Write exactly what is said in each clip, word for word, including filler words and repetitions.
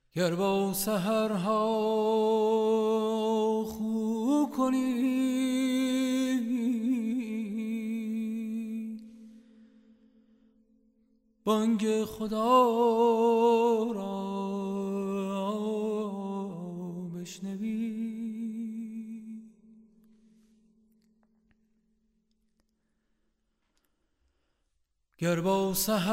گر با سحرها خو کنی بانگ خدا را بشنوی، گر با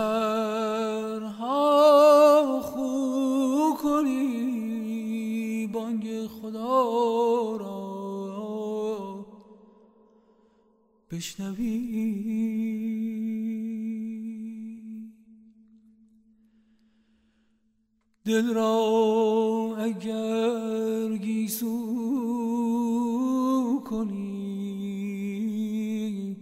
سحرها خو کنی بانگ خدا را بشنوی، دل را اگر گیسو کنی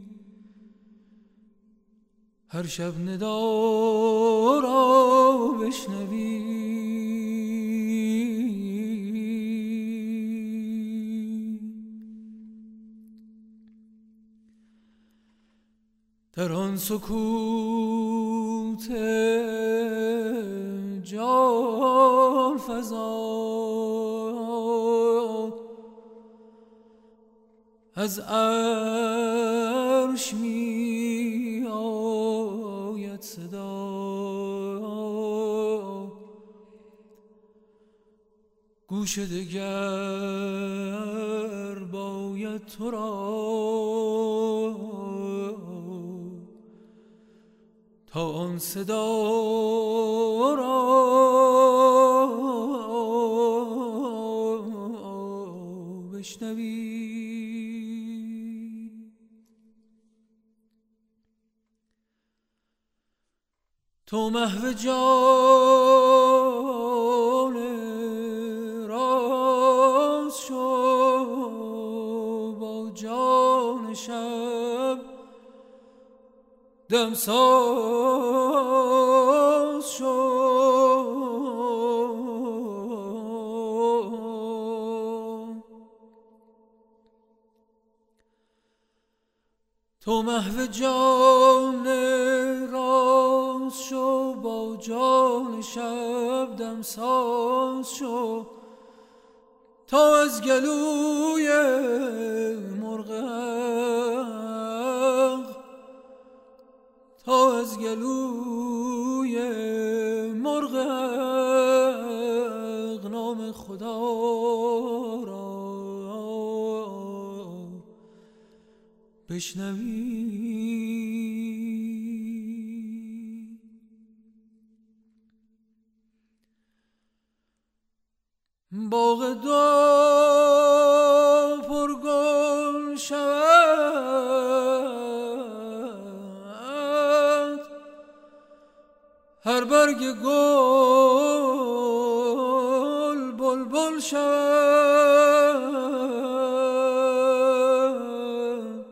هر شب ندا را بشنوی، در آن سکوت جان فزا از عرش می آید صدا، گوش دگر باید تو را تا آن صدا را بشنوی. تو محو جان راز شو با جان شب دمساز شو، تو محو جان راز شو با جان شب دمساز شو تا از گلوی مرغ تا از گلوی مرغ نام خدا را بشنوی. باغ دو پرگل شود هر برگ گل بلبل شود،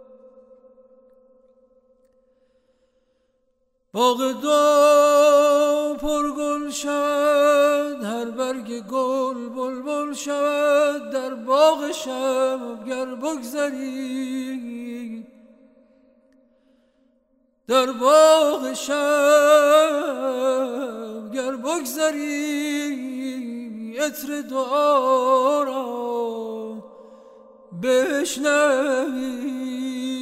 باغ دو پرگل شود هر برگ گل بلبل شود، در باغ شب گر بگذری در باغ شب گر بگذری عطر دعا را بشنوی،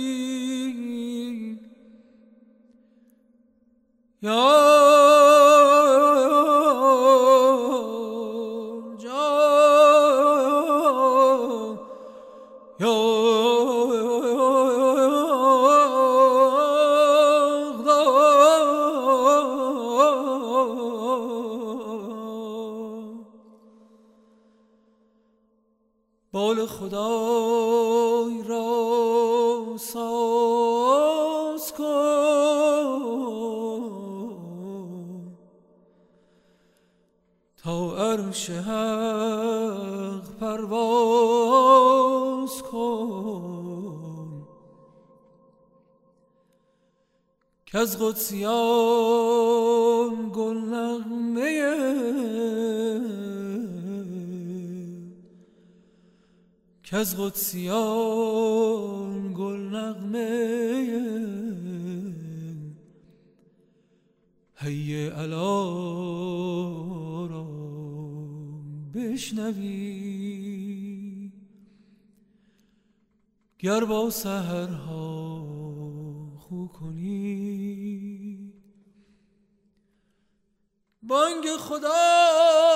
یا جان یا بال خدای را ساز کن تا عرش حق پرواز کن کز قدسیان گل نغمه کز قدسیان گل نغمه حی علی را بشنوی، گر با سحرها خو کنی. بانگ خدا